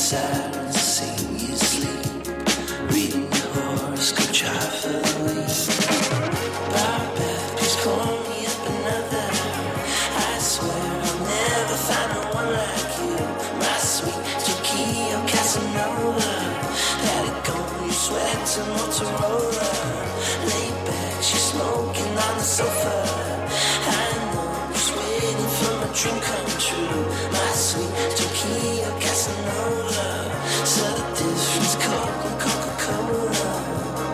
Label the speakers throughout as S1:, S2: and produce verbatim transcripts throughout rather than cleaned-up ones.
S1: silence, seeing you sleep, reading your horoscope chart for the week. Barbara, please call me up another. I swear I'll never find no one like you. My sweet Tokyo Casanova. Let it go, you sweat to Motorola. Lay back, she's smoking on the sofa. I know she's waiting for my dream come true. My sweet Tokyo Casanova. So the difference, Coke and Coca-Cola.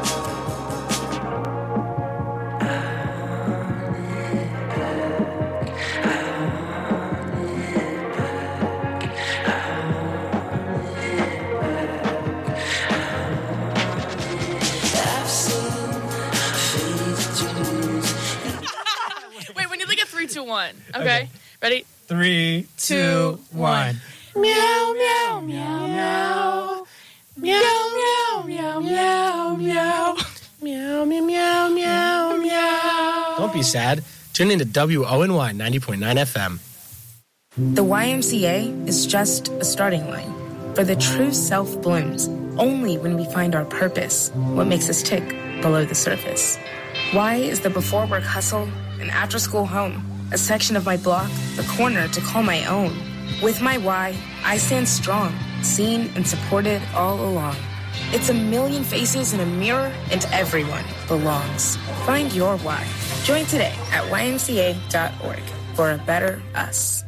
S2: Two, one. Okay. okay. Ready?
S3: Three, two, one.
S2: Meow, meow, meow, meow. Meow, meow, meow, meow, meow. Meow, meow, meow, meow, meow.
S3: Don't be sad. Tune in to W O N Y ninety point nine F M.
S4: The Y M C A is just a starting line. For the true self blooms only when we find our purpose, what makes us tick below the surface. Y is the before work hustle and after school home. A section of my block, the corner to call my own. With my Y, I stand strong, seen and supported all along. It's a million faces in a mirror, and everyone belongs. Find your Y. Join today at Y M C A dot org for a better us.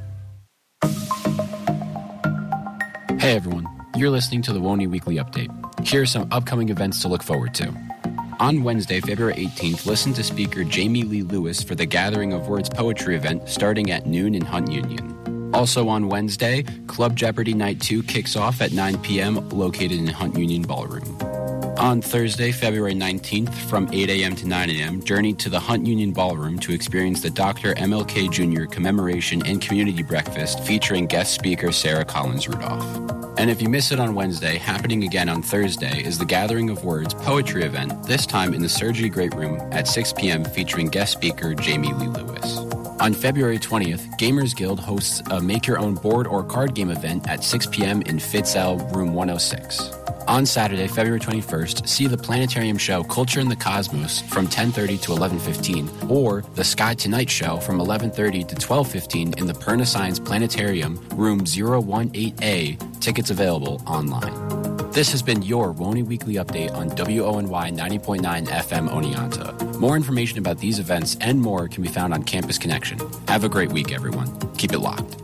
S5: Hey everyone, you're listening to the W O N Y Weekly Update. Here are some upcoming events to look forward to. On Wednesday, February eighteenth, listen to speaker Jamie Lee Lewis for the Gathering of Words poetry event starting at noon in Hunt Union. Also on Wednesday, Club Jeopardy Night two kicks off at nine p.m. located in Hunt Union Ballroom. On Thursday, February nineteenth, from eight a.m. to nine a.m., journey to the Hunt Union Ballroom to experience the Doctor M L K Junior Commemoration and Community Breakfast featuring guest speaker Sarah Collins Rudolph. And if you miss it on Wednesday, happening again on Thursday is the Gathering of Words poetry event, this time in the Surgery Great Room at six p.m. featuring guest speaker Jamie Lee Lewis. On February twentieth, Gamers Guild hosts a make-your-own board or card game event at six p.m. in Fitzell Room one oh six. On Saturday, February twenty-first, see the planetarium show Culture in the Cosmos from ten thirty to eleven fifteen, or the Sky Tonight show from eleven thirty to twelve fifteen in the Perna Science Planetarium, room zero one eight A. Tickets available online. This has been your W O N Y Weekly Update on W O N Y ninety point nine F M Oneonta. More information about these events and more can be found on Campus Connection. Have a great week, everyone. Keep it locked.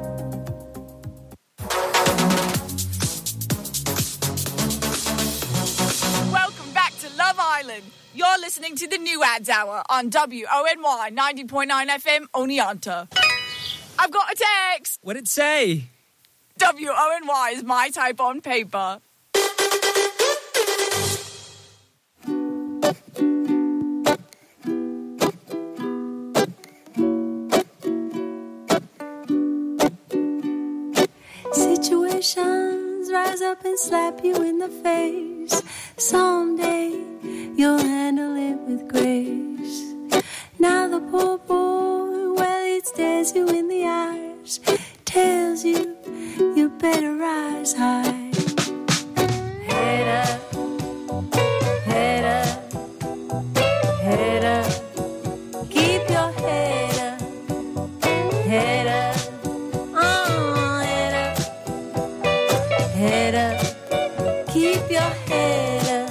S2: You're listening to the New Ads Hour on W O N Y ninety point nine F M Oneonta. I've got a text.
S6: What'd it say?
S2: W O N Y is my type on paper.
S7: Situations rise up and slap you in the face. Someday you'll handle it with grace. Now the poor boy, well, it stares you in the eyes, tells you you better rise high. Head up, head up, head up. Keep your head up, head up. Oh, head up, head up. Keep your head up.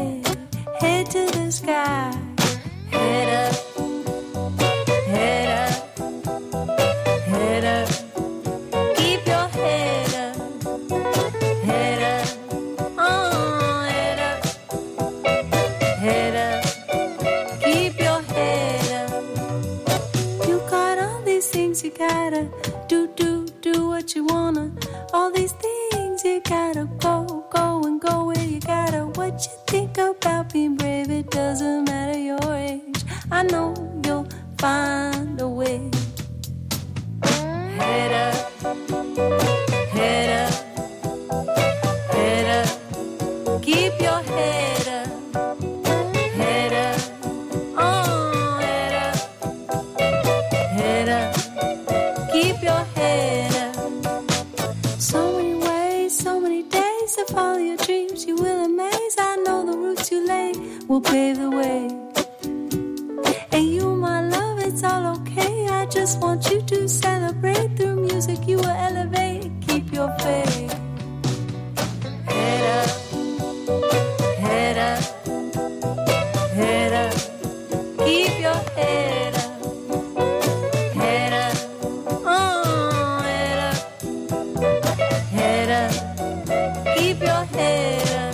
S7: Head to the sky, head up, head up. gotta do, do, do what you wanna. All these things you gotta go, go and go where you gotta. What you think about being brave, it doesn't matter your age. I know you'll find a way. Head up, head up, head up. Keep your head up, head up. Oh, head up, head up. Keep your head up. So many ways, so many days to follow your dreams. You will amaze. I know the roots you lay will pave the way. And you, my love, it's all okay. I just want you to celebrate. Through music you will elevate. Keep your faith. Head up, head up, head up. Keep your head up, head up. Oh, head up, head up. Keep your head up.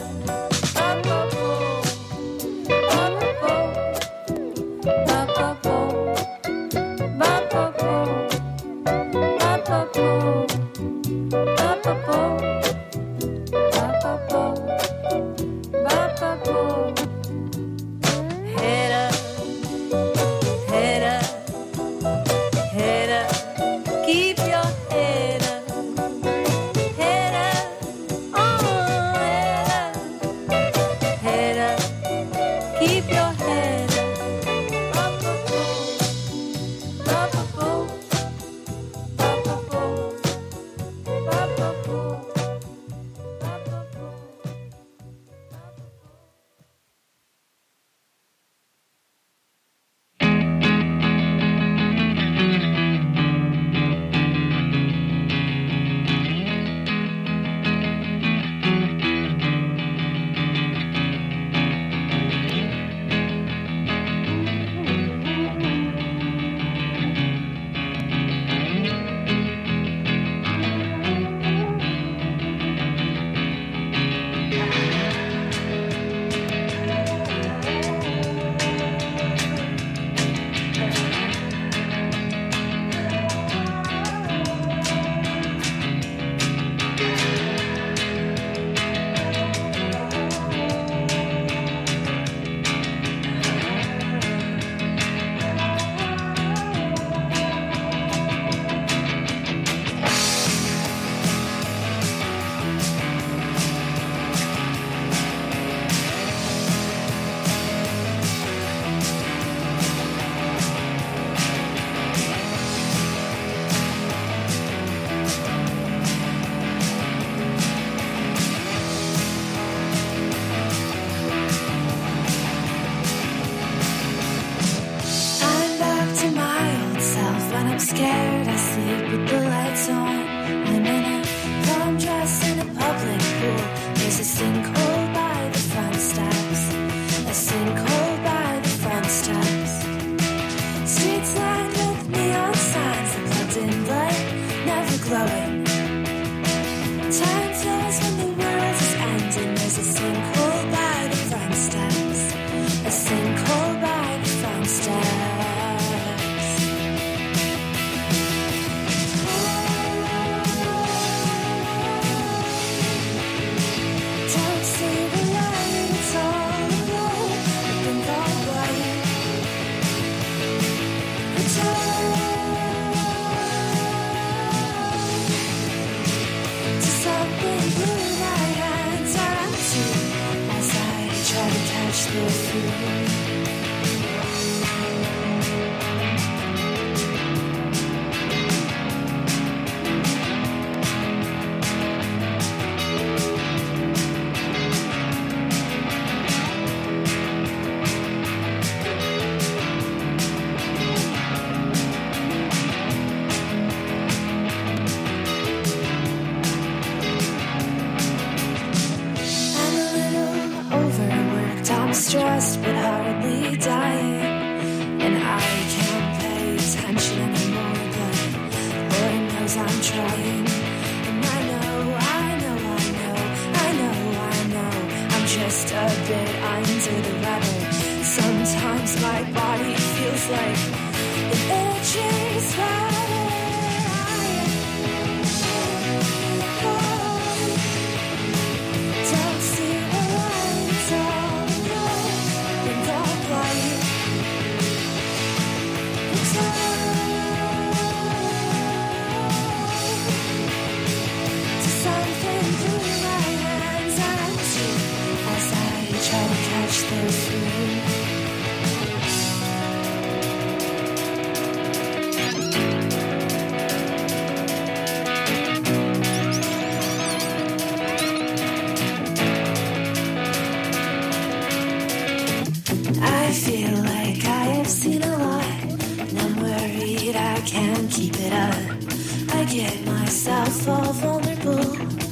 S1: worried I can't keep it up. I get myself all vulnerable.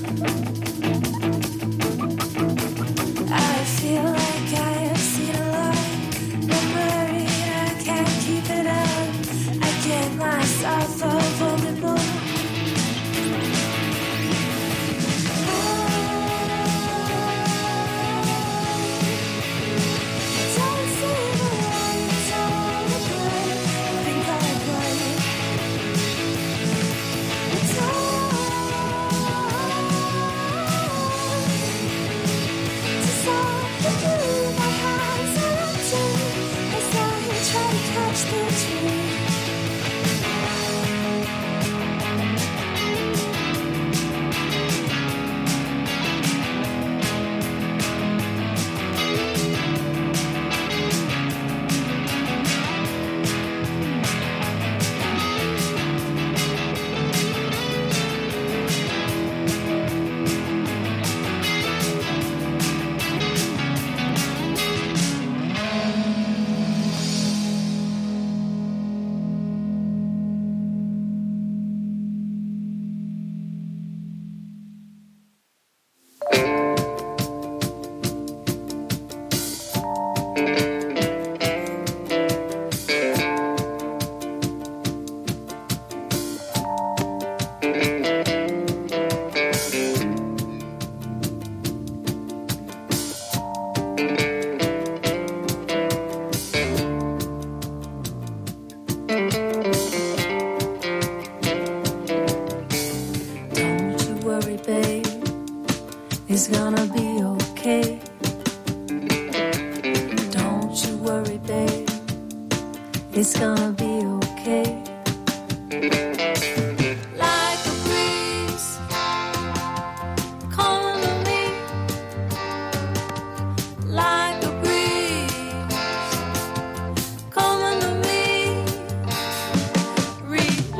S1: I feel like I have seen a lot. I'm worried I can't keep it up. I get myself all vulnerable.
S7: It's gonna be okay. Don't you worry, babe. It's gonna be okay. Like a breeze calling to me. Like a breeze calling to me. Release.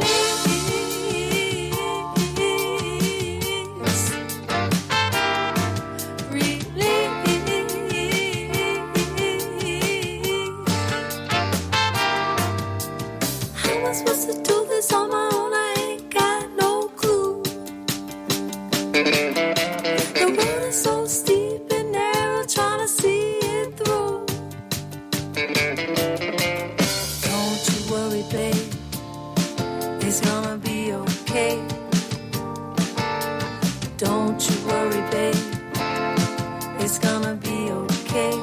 S7: Supposed to do this on my own, I ain't got no clue. The road is so steep and narrow, trying to see it through. Don't you worry, babe, it's gonna be okay. Don't you worry, babe, it's gonna be okay.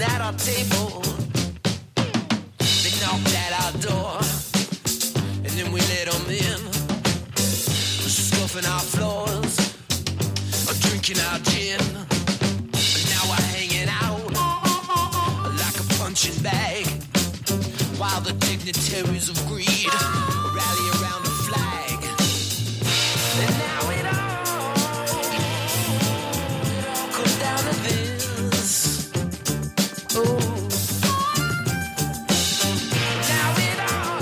S1: at our table. They knocked at our door, and then we let them in. Scuffing our floors, drinking our gin. And now we're hanging out like a punching bag, while the dignitaries of greed rally around the flag. And now it all, it all comes down to this. Oh. Now it all,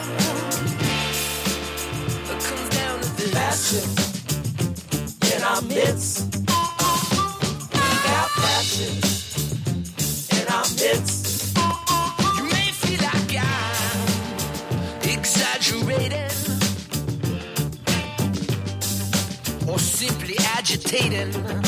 S1: it comes down to this. Passion in our midst. We got passion in our midst. You may feel like I'm exaggerating or simply agitating.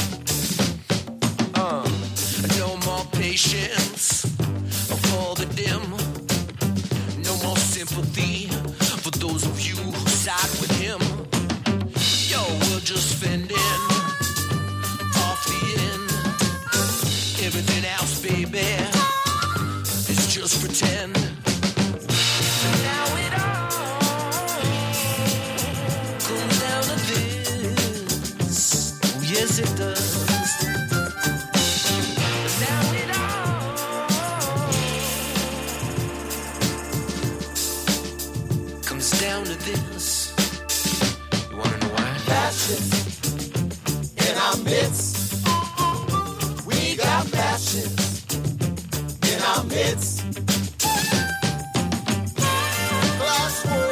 S1: Uh, no more patience for the dim. No more sympathy for those of you who side with him. Yo, we're just fending off the end. Everything else, baby, is just pretend. And now it all comes down to this. Oh, yes, it does. And now it all comes down to this. You wanna know why? Passion in our midst. We got passion in our midst. Class war.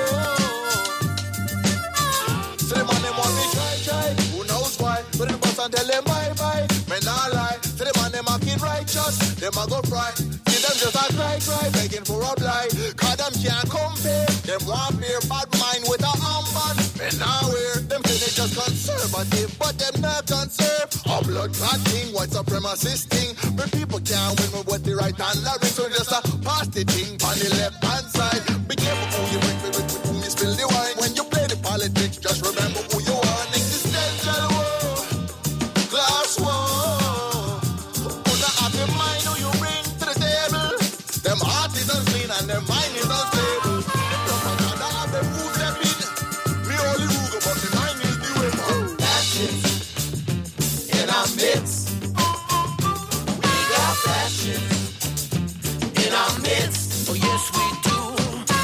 S1: So them on them want me try, try. Who knows why? But the boss and tell them bye, bye. Men not lie. So them on them a kid righteous. Them a go fry. See them just a cry, cry. Begging for a blight. Cause them can't compare. Them want beer bad mind with a armband. Men not wear. Them say they just conservative. But them not conserve. A blood clot thing. White supremacist thing. But people can't win me with the right hand. Larry, so just a pass the thing on the left hand side. Be careful who you bring with, with whom you spill the wine. When you play the politics, just remember who you are. Existential war, class war. Put a happy mind who you bring to the table. Them heart is unclean and their mind is unstable. The propaganda have them food them in. Me only Ruger, but the mind is the way. Passion in our midst. We got passion in our midst. Oh yes we do.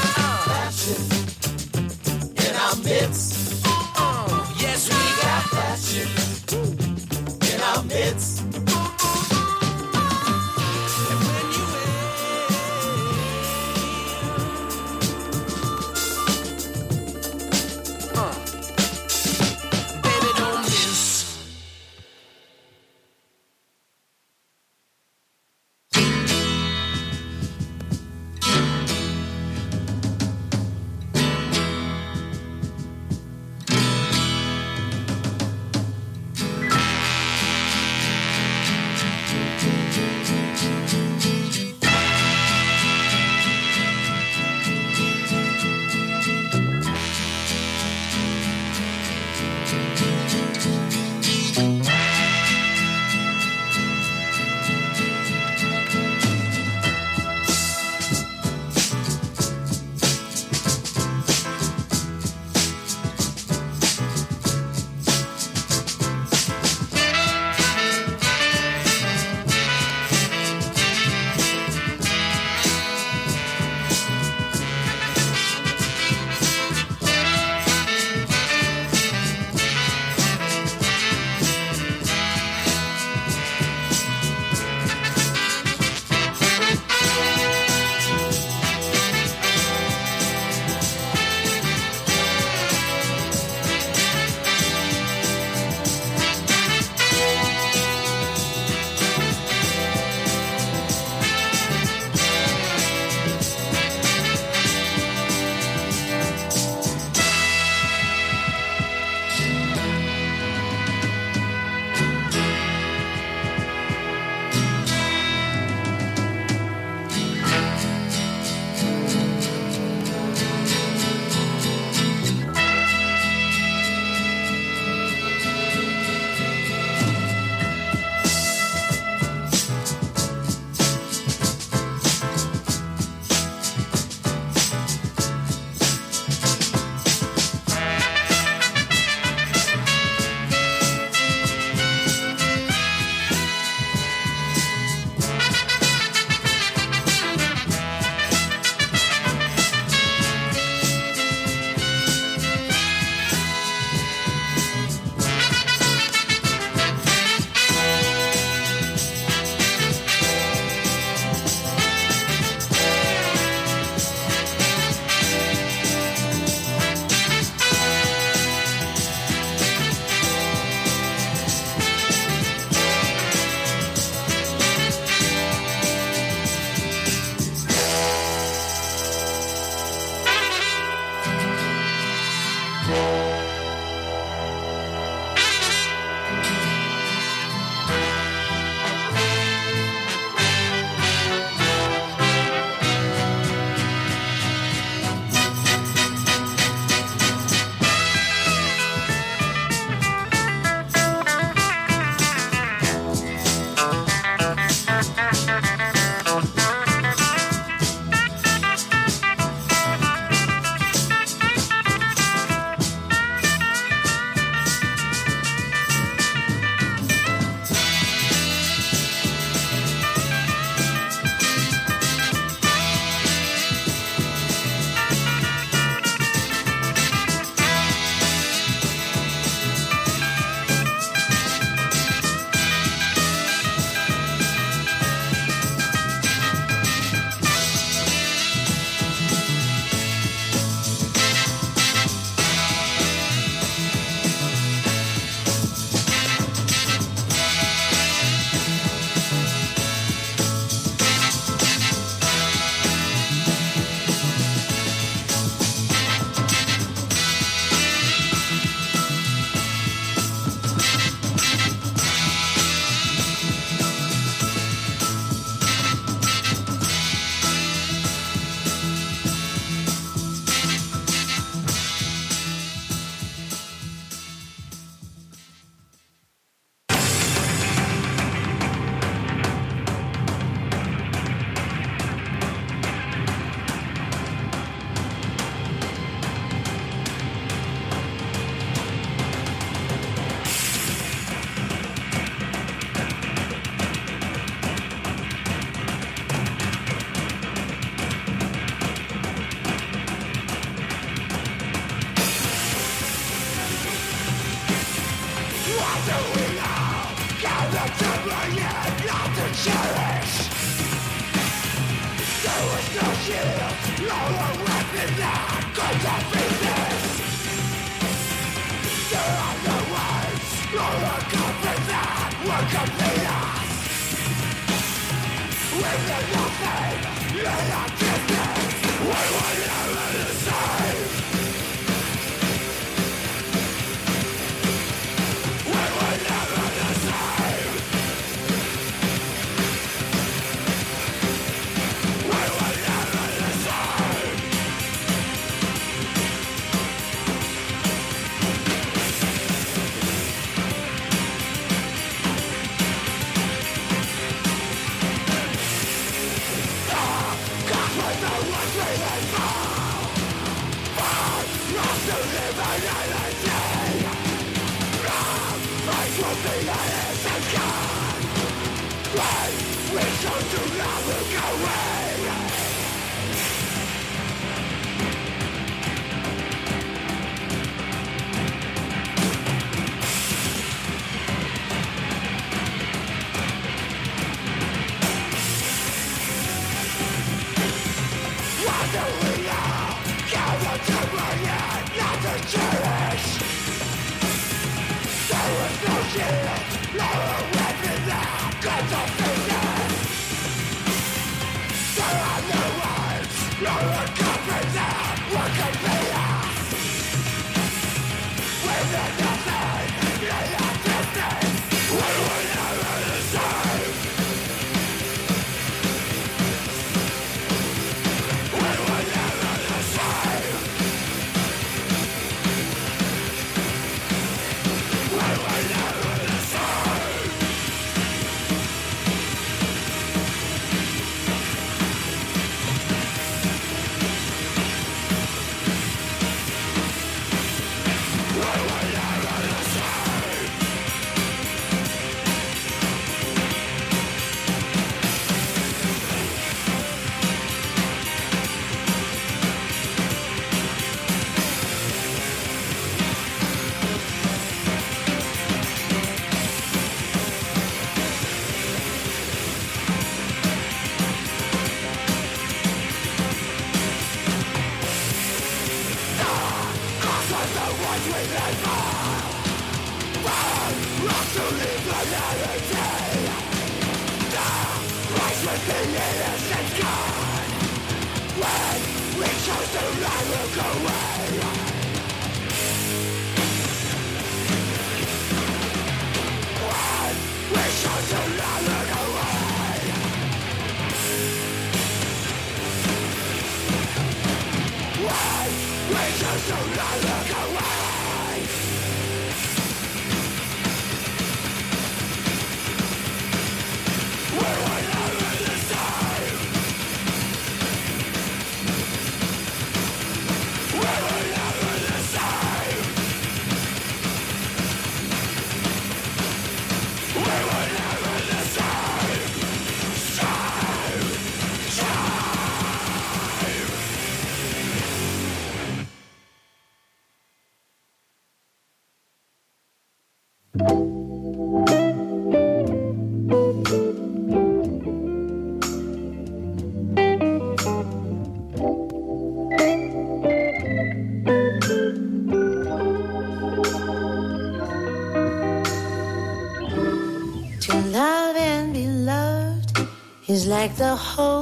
S7: Is like the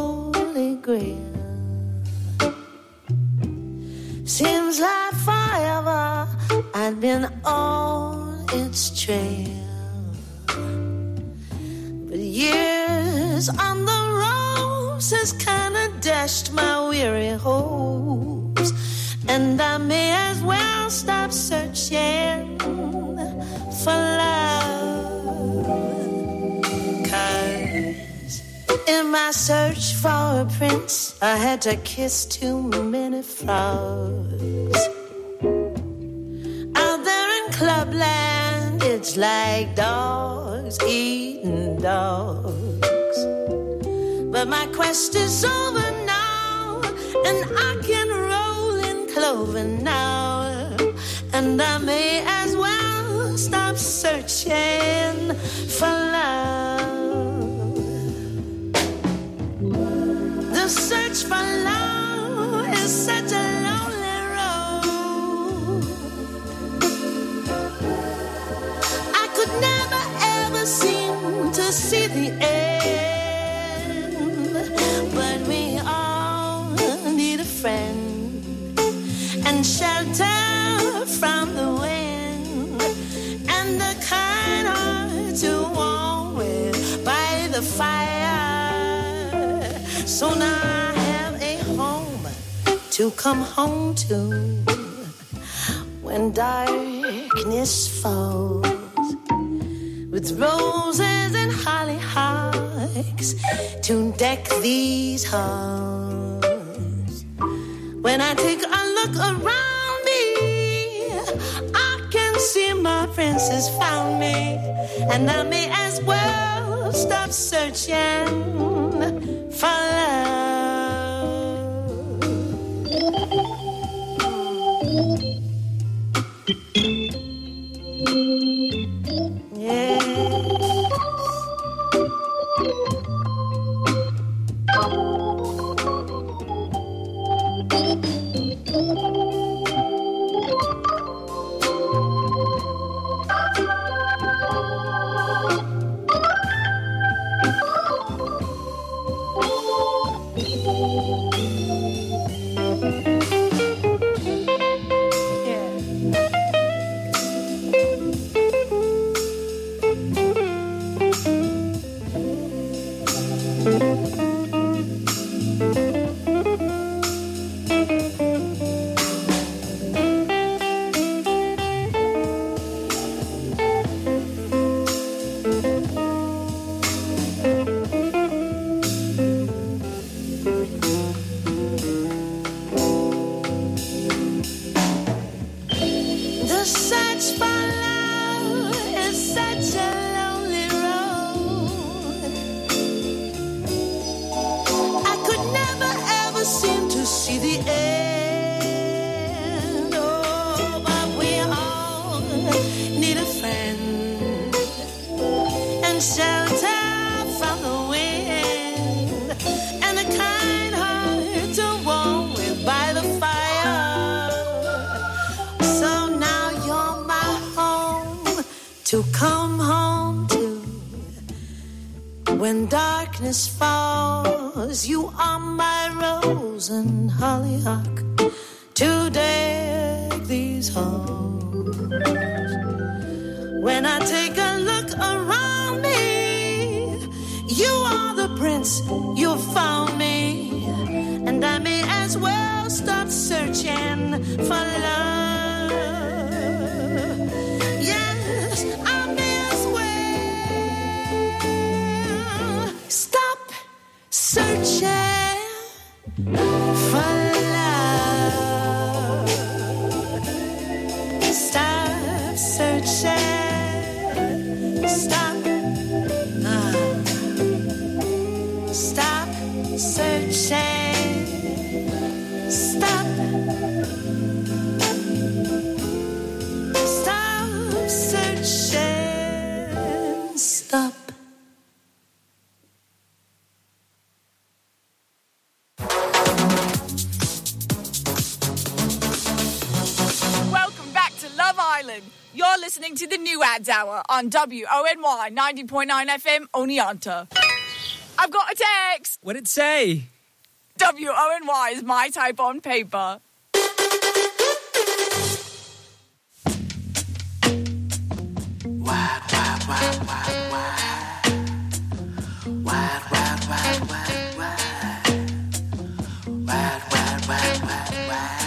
S7: Holy Grail. Seems like forever I've been on its trail, but years on the roses kinda dashed my weary hopes, and I may as well stop searching for love. 'Cause in my search for a prince, I had to kiss too many frogs. Out there in Clubland, it's like dogs eating dogs. But my quest is over now, and I can roll in clover now, and I may as well
S1: stop searching for love. The search for love is such a lonely road. I could never ever seem to see the end, but we all need a friend and shelter from the wind, and the kind heart to warm with by the fire. So now I have a home to come home to when darkness falls, with roses and hollyhocks to deck these halls. When I take a look around me, I can see my princess found me, and I may as well stop searching for love. Yeah. To come home to when darkness falls, you are my rose and hollyhock to deck these halls. When I take a look around me, you are the prince, you found me, and I may as well stop searching for love. I may as well stop searching for love. Stop searching. Stop. Uh, stop searching. Stop. Stop.
S2: Welcome back to Love Island. You're listening to the New Ads Hour on W O N Y ninety point nine F M Oneonta. I've got a text.
S6: What'd it say?
S2: W O N Y is my type on paper.
S1: Wide, wide, wide, wide, wide. Wide, wide, wide, wide, wide. Wide, wide, wide, wide, wide.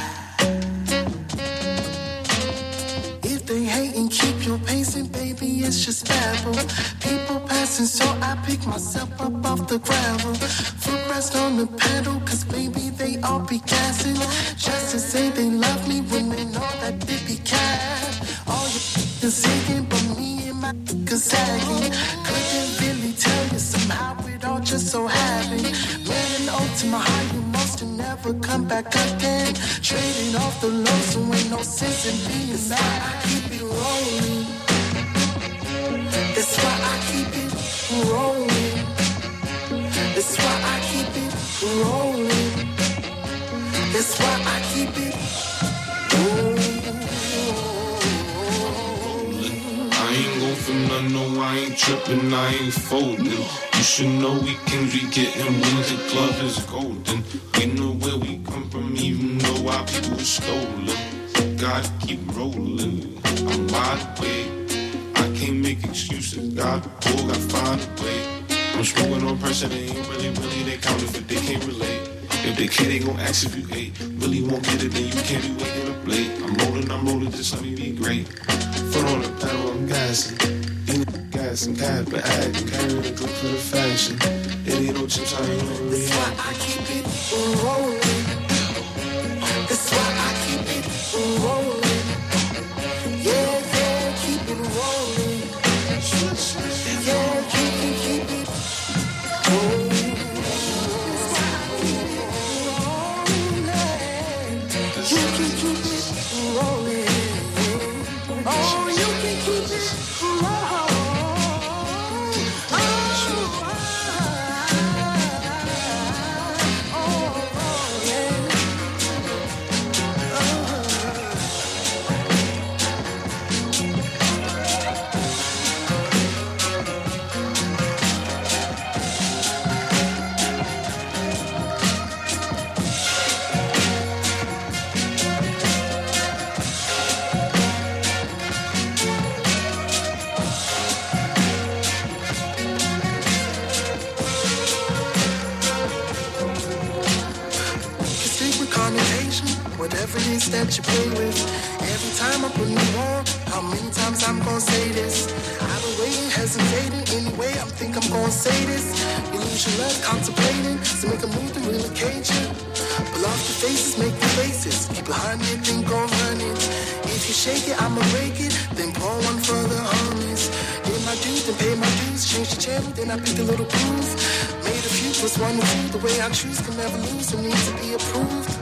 S1: If they hate and keep you pacing, baby, it's just babble. People passing, so I pick myself up off the gravel. Foot rest on the pedal, cause baby, they all be gassing. Just to say they love me when they know that they be cat. All you is singing, but me and my niggas sagging. Couldn't really tell you somehow it all just so happened. Running up to my high, you must have never come back again. Trading off the low, so ain't no sense in being sad. Keep it rolling. That's why I keep it rolling. That's why I keep it rolling. That's why I keep it rolling.
S6: I ain't gon' for none, no, I ain't trippin', I ain't folding. You should know we can be getting wins, the club is golden. We know where we come from, even though our people were stolen. Gotta keep rolling, I'm wide awake. I can't make excuses, God, oh, gotta find a way. I'm smoking on person, they ain't really, really, they count if they can't relate. If they can't, they gon' ask if you ate. Really won't get it, then you can't be waiting up late. I'm rolling, I'm rolling, just let me be great. Foot on the pedal, I'm gassing. In the gas and cat, but acting, carrying the drip for the fashion. It ain't no chips, I ain't no
S1: That's why I keep it rolling. That's why I keep it rolling. Yeah, yeah, keep it rolling. Yeah, keep it, keep it rolling. You can keep it rolling. Oh, you can keep it rolling. Whatever it is that you play with. Every time I put you on, how many times I'm gonna say this? I've been waiting, hesitating. Anyway, I think I'm gonna say this. You lose your love, contemplating. So make a move to relocate you. Pull off your faces, make the faces. Keep behind it, then go run it. If you shake it, I'ma break it. Then pour one for the homies. Get my dues, then pay my dues. Change the channel, then I pick a little groove. Made a few plus one or two. The way I choose can never lose. So need to be approved.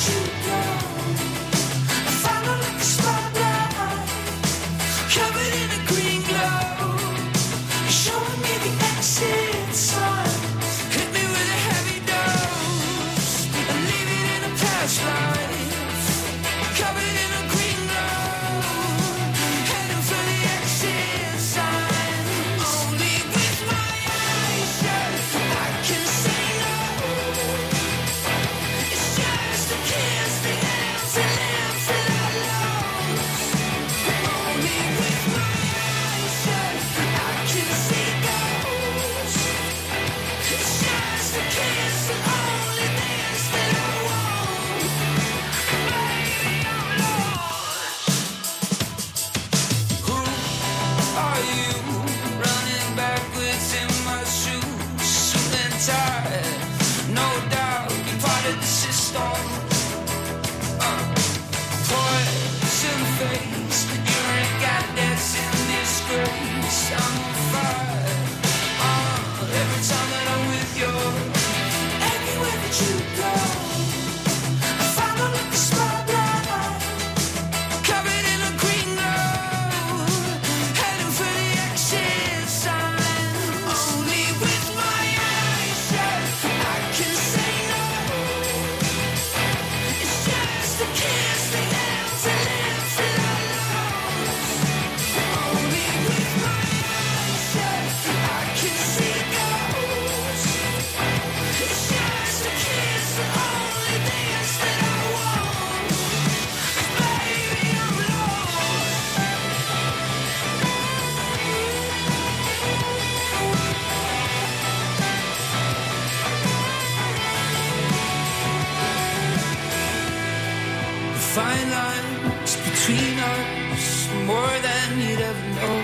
S1: Fine lines between us, more than you'd ever know.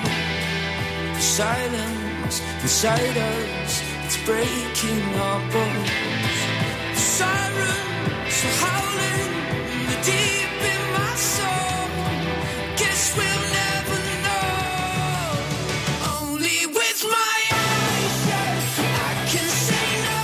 S1: The silence inside us, it's breaking our bones. The sirens are howling the deep in my soul. Guess we'll never know. Only with my eyes shut, I can say no.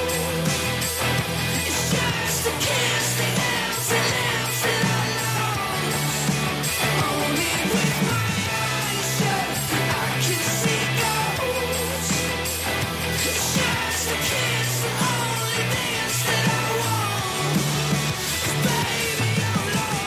S1: It's just a kiss, the empty lips and alone. Only with my eyes shut, I can see ghosts. It's just a kiss, the only things that I want. Baby, I'm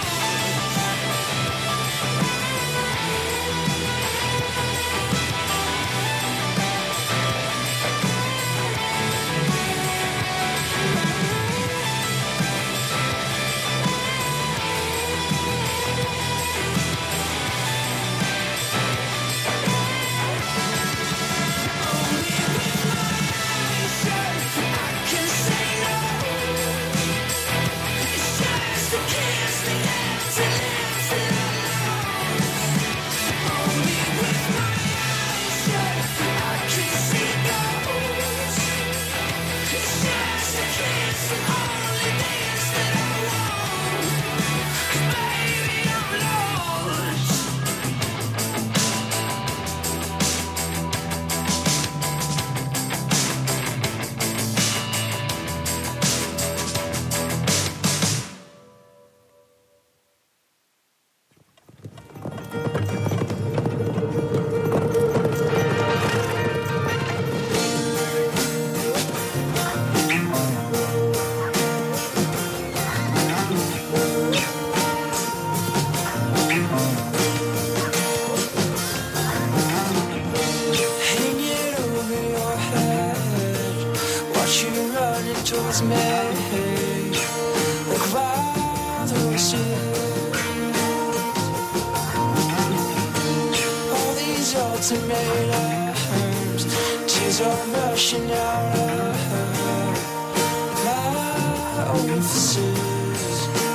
S1: towards me, like wild horses. All these ultimatums, tears are rushing out of my orifices.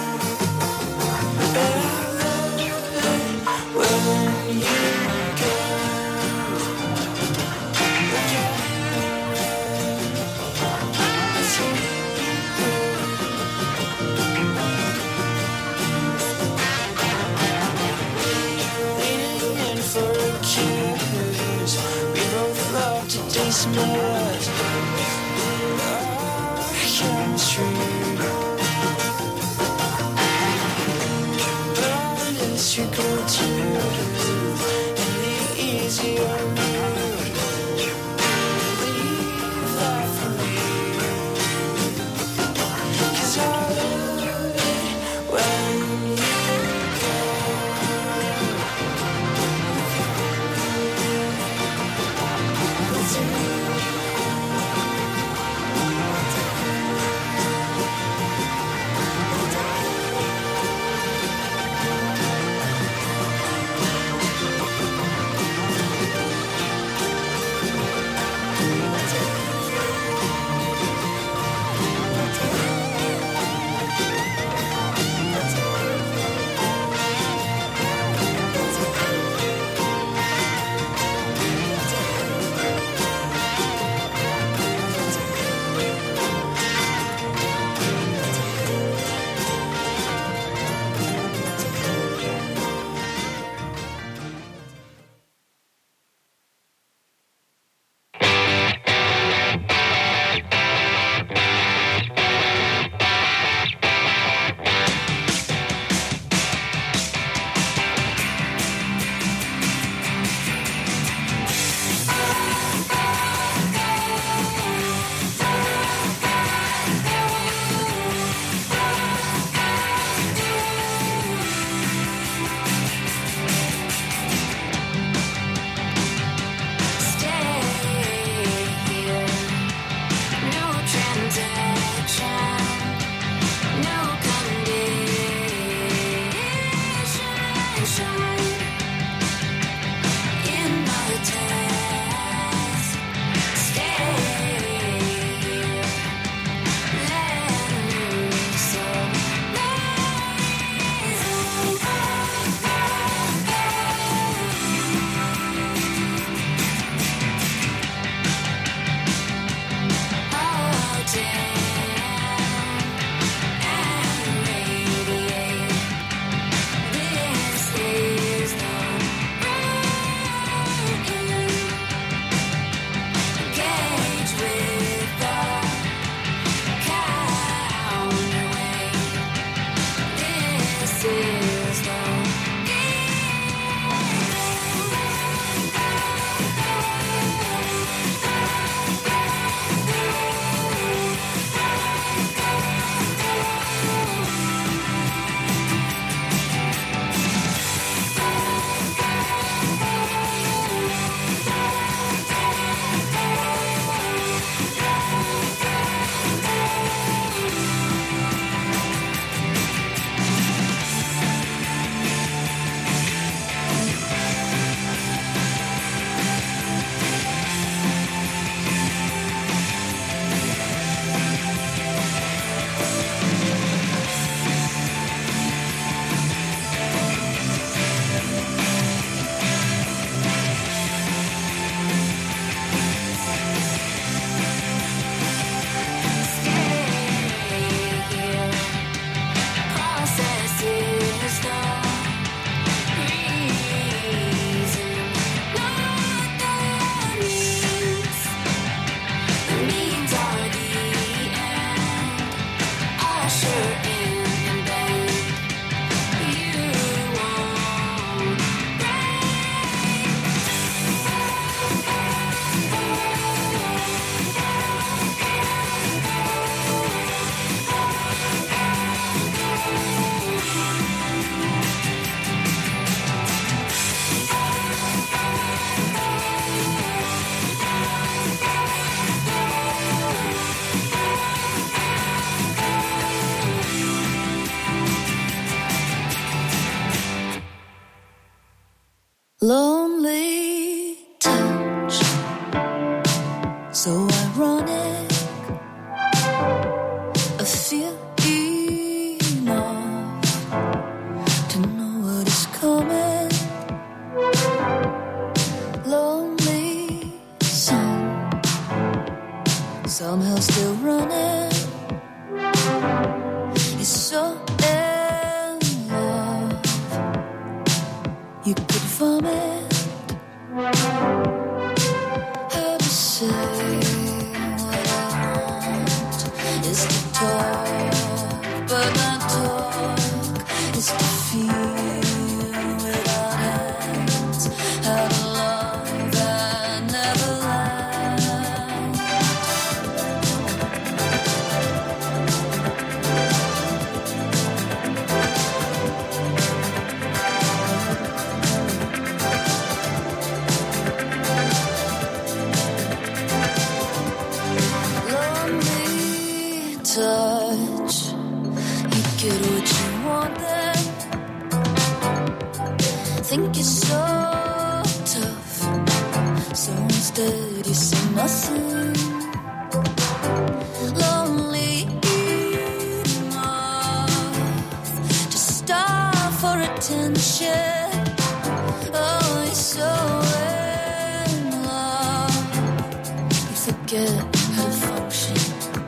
S1: And I love when you go. Dismiss our chemistry.
S7: Lonely touch, so ironic. I feel enough to know what is coming. Lonely sun, somehow still running. It's so in love. You could vomit. much. You get what you want then. Think you're so tough, so instead you say nothing. Lonely enough to starve for attention. Oh, you're so in love, you forget how to function.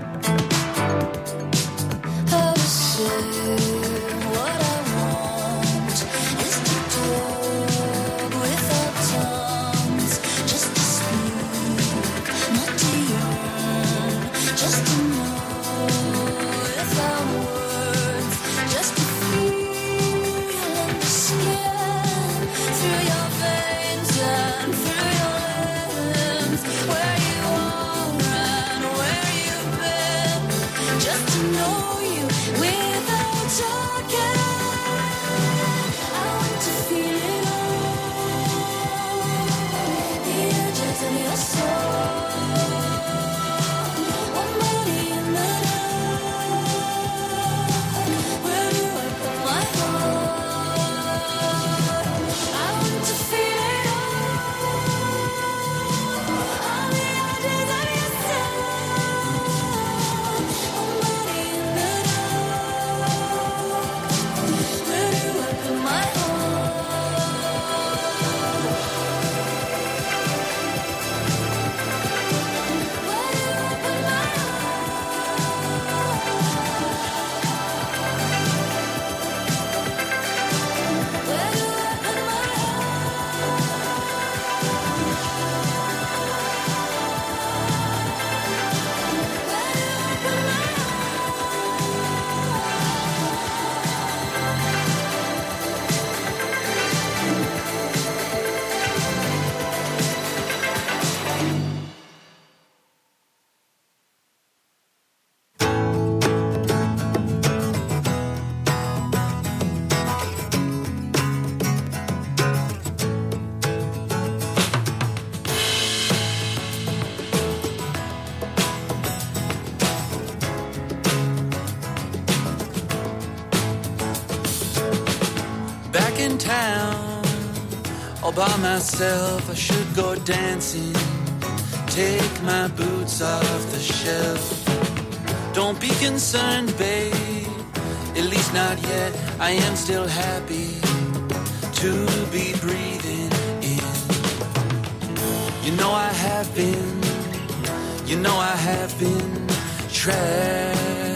S7: How to say what I want is to talk without tongues, just to speak, not to yearn, just to know without words, just to feel in the skin, through your veins and through your limbs, where you are and where you've been, just to know you without talking. I want to feel it all, the edges of your soul. One body in the dark, where do I put my heart? I want to feel it all, on the edges of your soul. One body in the dark, where do I put my heart?
S8: Back in town, all by myself, I should go dancing. Take my boots off the shelf. Don't be concerned, babe, at least not yet. I am still happy to be breathing in. You know I have been, you know I have been traveling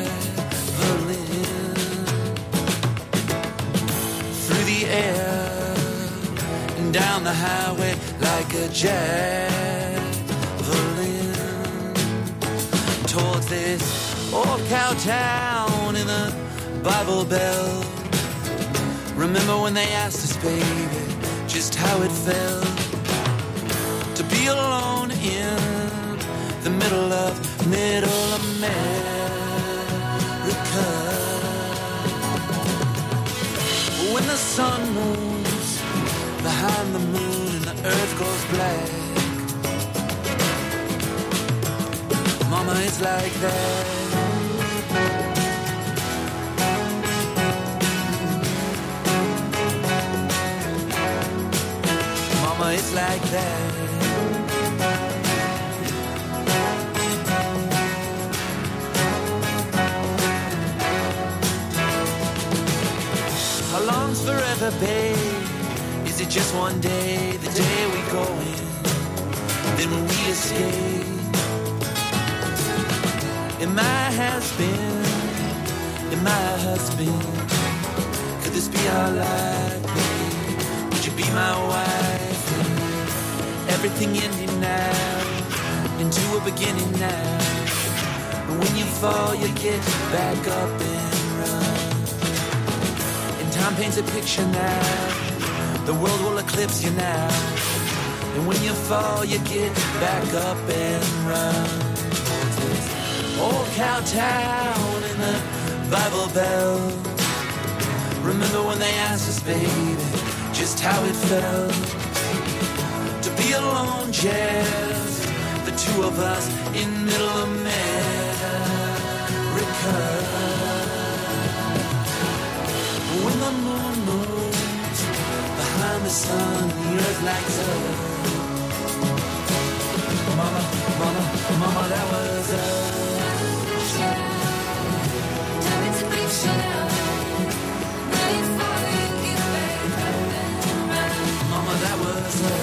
S8: through the air and down the highway like a javelin towards this old cow town in the Bible Belt. Remember when they asked us, baby, just how it felt to be alone in the middle of middle America. When the sun moves behind the moon and the earth goes black, mama, it's like that. Mama, it's like that. How long's forever, babe? Is it just one day, the day we go in, then we escape? Am I has-been? Am I a husband? Could this be our life, babe? Would you be my wife? Everything ending now, into a beginning now. And when you fall, you get back up and run. Time paints a picture now. The world will eclipse you now. And when you fall, you get back up and run. Old cow town in the Bible Belt. Remember when they asked us, baby, just how it felt to be alone, just the two of us in middle America. sun, the earth lights up. Mama, mama, mama, that was us. Mama, that was us.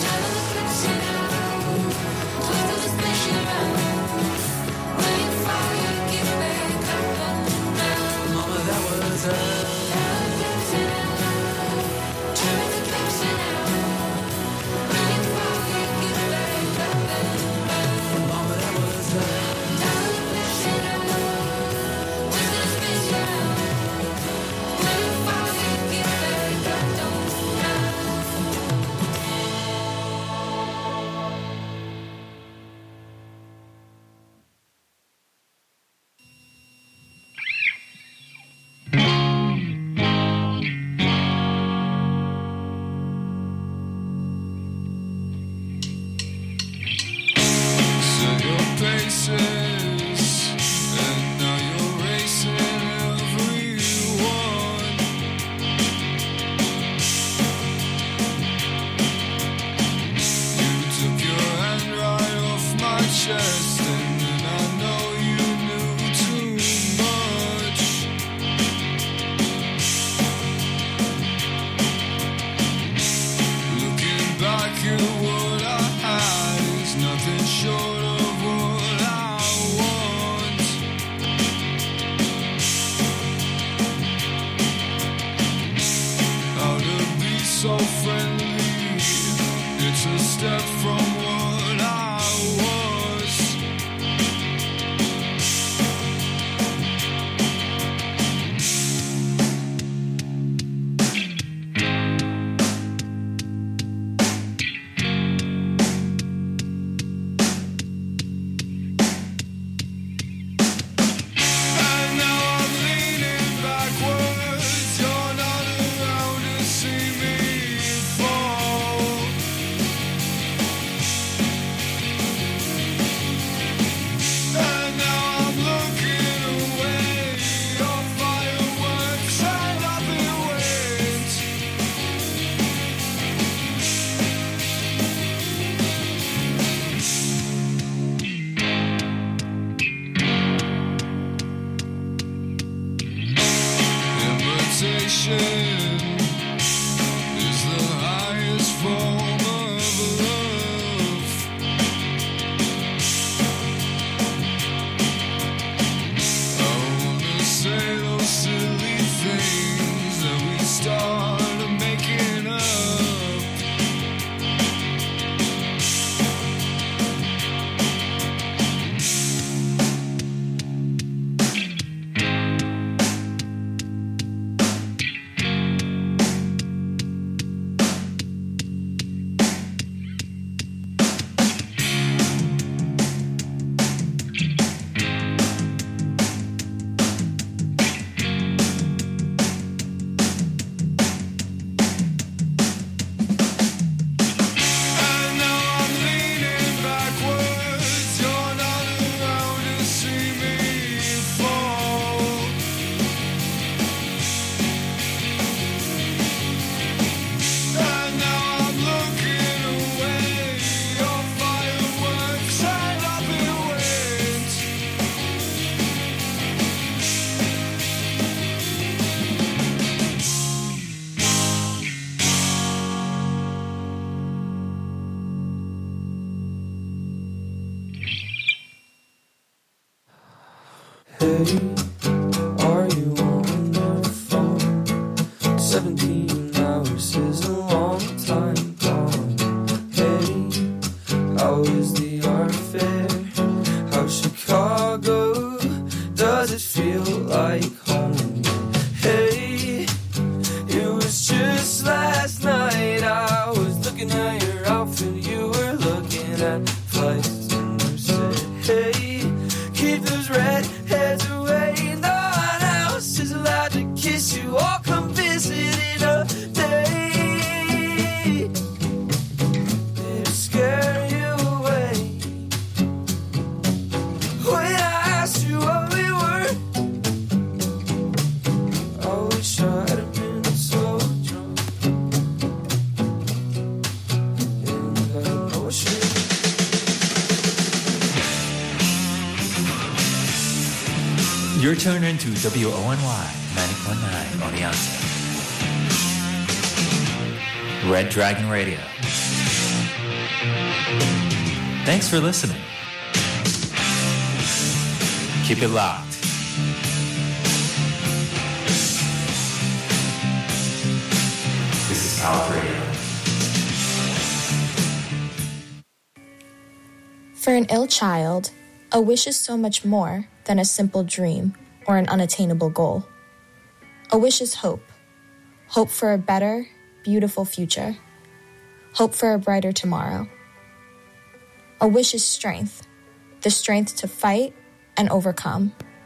S8: Mama, that was us.
S9: Are you on your phone? Seventeen hours is a long time gone. Hey, how is the art fair? How's Chicago? Does it feel like home? Hey, it was just last night I was looking at your outfit. You were looking at flights and you said, hey, keep those red heads away. No one else is allowed to kiss you or come visit in a day. It'll scare you away. When I asked you what we were, I wish I had been so drunk.
S10: returning to W O N Y ninety point nine Oneonta. Red Dragon Radio. Thanks for listening. Keep it locked. This is Power Radio.
S11: For an ill child, a wish is so much more than a simple dream or an unattainable goal. A wish is hope. Hope for a better, beautiful future. Hope for a brighter tomorrow. A wish is strength. The strength to fight and overcome.